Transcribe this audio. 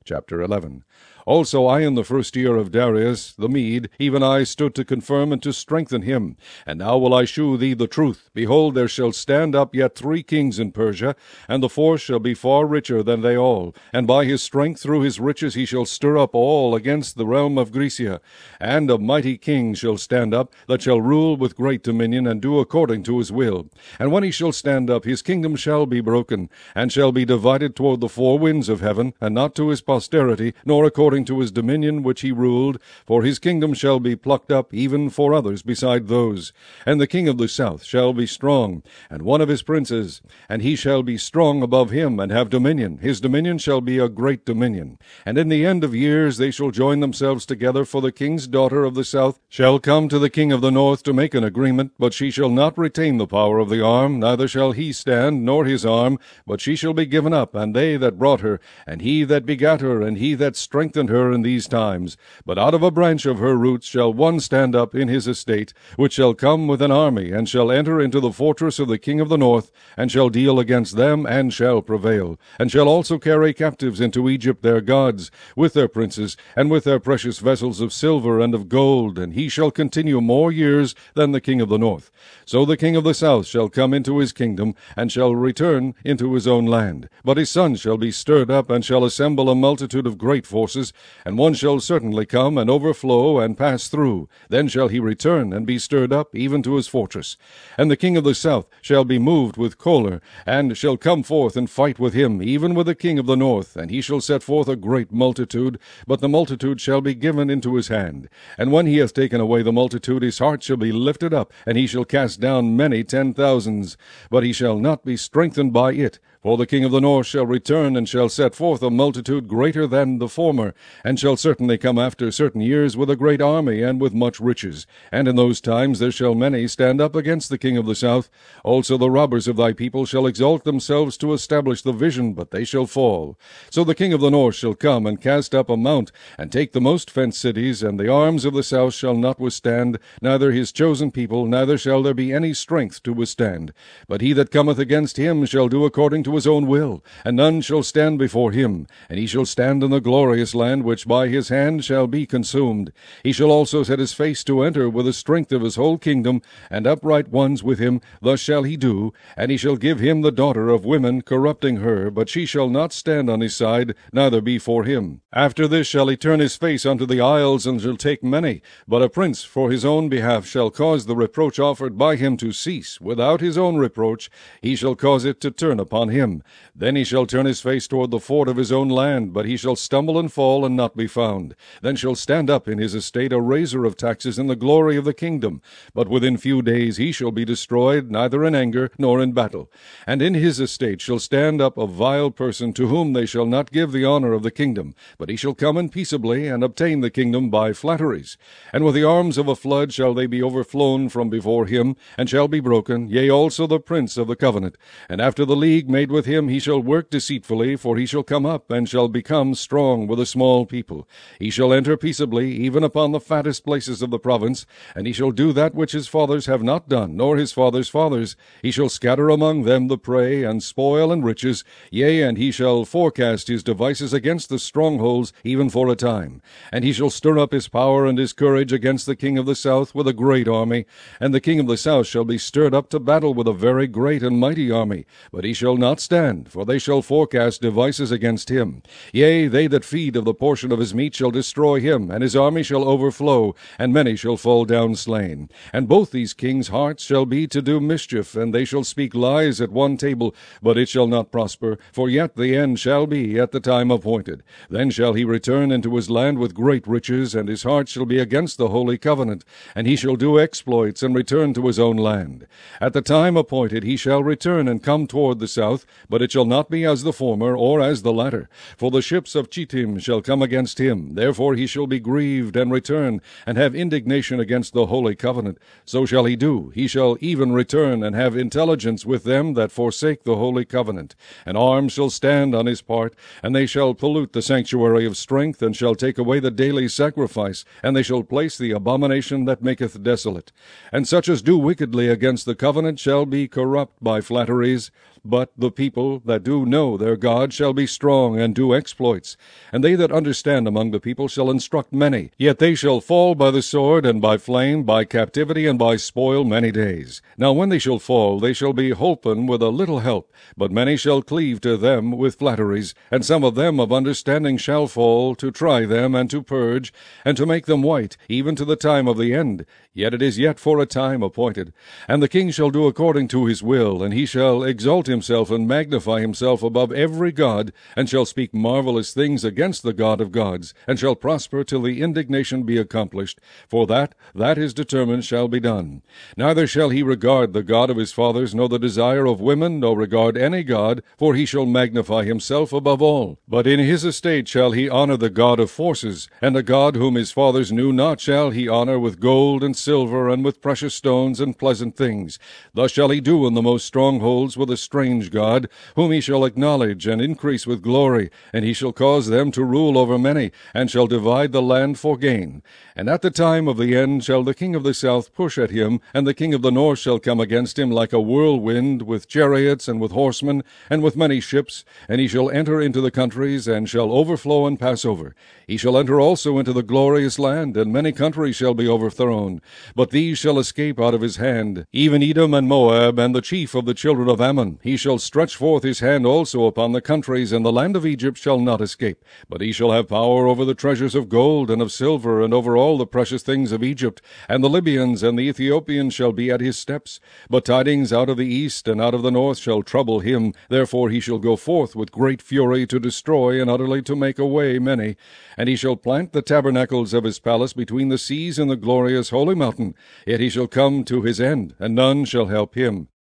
Chapter 11. Also I in the first year of Darius the Mede, even I stood to confirm and to strengthen him. And now will I shew thee the truth. Behold, there shall stand up yet 3 kings in Persia, and the fourth shall be far richer than they all. And by his strength through his riches he shall stir up all against the realm of Grecia. And a mighty king shall stand up, that shall rule with great dominion, and do according to his will. And when he shall stand up, his kingdom shall be broken, and shall be divided toward the 4 winds of heaven, and not to his posterity, nor according to his dominion which he ruled, for his kingdom shall be plucked up even for others beside those. And the king of the south shall be strong, and one of his princes, and he shall be strong above him, and have dominion. His dominion shall be a great dominion. And in the end of years they shall join themselves together, for the king's daughter of the south shall come to the king of the north to make an agreement, but she shall not retain the power of the arm, neither shall he stand, nor his arm, but she shall be given up, and they that brought her, and he that begat her, and he that strengthened her in these times. But out of a branch of her roots shall one stand up in his estate, which shall come with an army, and shall enter into the fortress of the king of the north, and shall deal against them, and shall prevail, and shall also carry captives into Egypt their gods, with their princes, and with their precious vessels of silver and of gold, and he shall continue more years than the king of the north. So the king of the south shall come into his kingdom, and shall return into his own land. But his sons shall be stirred up, and shall assemble a multitude of great forces, and one shall certainly come and overflow and pass through. Then shall he return and be stirred up even to his fortress. And the king of the south shall be moved with choler, and shall come forth and fight with him, even with the king of the north, and he shall set forth a great multitude, but the multitude shall be given into his hand. And when he hath taken away the multitude, his heart shall be lifted up, and he shall cast down many 10,000s, but he shall not be strengthened by it. For the king of the north shall return, and shall set forth a multitude greater than the former, and shall certainly come after certain years with a great army, and with much riches. And in those times there shall many stand up against the king of the south. Also the robbers of thy people shall exalt themselves to establish the vision, but they shall fall. So the king of the north shall come, and cast up a mount, and take the most fenced cities, and the arms of the south shall not withstand, neither his chosen people, neither shall there be any strength to withstand. But he that cometh against him shall do according to his own will, and none shall stand before him. And he shall stand in the glorious land, which by his hand shall be consumed. He shall also set his face to enter with the strength of his whole kingdom, and upright ones with him. Thus shall he do. And he shall give him the daughter of women, corrupting her, but she shall not stand on his side, neither be for him. After this shall he turn his face unto the isles, and shall take many. But a prince for his own behalf shall cause the reproach offered by him to cease. Without his own reproach he shall cause it to turn upon him. Then he shall turn his face toward the fort of his own land, but he shall stumble and fall, and not be found. Then shall stand up in his estate a raiser of taxes in the glory of the kingdom. But within few days he shall be destroyed, neither in anger nor in battle. And in his estate shall stand up a vile person, to whom they shall not give the honor of the kingdom, but he shall come in peaceably, and obtain the kingdom by flatteries. And with the arms of a flood shall they be overflown from before him, and shall be broken, yea, also the prince of the covenant. And after the league made with him he shall work deceitfully, for he shall come up, and shall become strong with a small people. He shall enter peaceably, even upon the fattest places of the province, and he shall do that which his fathers have not done, nor his fathers' fathers. He shall scatter among them the prey, and spoil and riches, yea, and he shall forecast his devices against the strongholds, even for a time. And he shall stir up his power and his courage against the king of the south with a great army. And the king of the south shall be stirred up to battle with a very great and mighty army, but he shall not stand, for they shall forecast devices against him. Yea, they that feed of the portion of his meat shall destroy him, and his army shall overflow, and many shall fall down slain. And both these kings' hearts shall be to do mischief, and they shall speak lies at one table, but it shall not prosper, for yet the end shall be at the time appointed. Then shall he return into his land with great riches, and his heart shall be against the holy covenant, and he shall do exploits, and return to his own land. At the time appointed he shall return and come toward the south, but it shall not be as the former, or as the latter. For the ships of Chittim shall come against him. Therefore he shall be grieved, and return, and have indignation against the holy covenant. So shall he do. He shall even return, and have intelligence with them that forsake the holy covenant. And arms shall stand on his part, and they shall pollute the sanctuary of strength, and shall take away the daily sacrifice, and they shall place the abomination that maketh desolate. And such as do wickedly against the covenant shall be corrupt by flatteries. But the people that do know their God shall be strong and do exploits, and they that understand among the people shall instruct many. Yet they shall fall by the sword, and by flame, by captivity, and by spoil many days. Now when they shall fall, they shall be holpen with a little help, but many shall cleave to them with flatteries, and some of them of understanding shall fall, to try them, and to purge, and to make them white, even to the time of the end. Yet it is yet for a time appointed. And the king shall do according to his will, and he shall exalt himself and magnify himself above every god, and shall speak marvelous things against the God of gods, and shall prosper till the indignation be accomplished, for that is determined shall be done. Neither shall he regard the God of his fathers, nor the desire of women, nor regard any god, for he shall magnify himself above all. But in his estate shall he honor the God of forces, and a God whom his fathers knew not shall he honor with gold and silver, and with precious stones and pleasant things. Thus shall he do in the most strongholds with a strange God, whom he shall acknowledge and increase with glory, and he shall cause them to rule over many, and shall divide the land for gain. And at the time of the end shall the king of the south push at him, and the king of the north shall come against him like a whirlwind, with chariots, and with horsemen, and with many ships, and he shall enter into the countries, and shall overflow and pass over. He shall enter also into the glorious land, and many countries shall be overthrown. But these shall escape out of his hand, even Edom and Moab, and the chief of the children of Ammon. He shall stretch forth his hand also upon the countries, and the land of Egypt shall not escape. But he shall have power over the treasures of gold and of silver, and over all the precious things of Egypt. And the Libyans and the Ethiopians shall be at his steps. But tidings out of the east and out of the north shall trouble him. Therefore he shall go forth with great fury to destroy and utterly to make away many. And he shall plant the tabernacles of his palace between the seas and the glorious holy mountain. Yet he shall come to his end, and none shall help him.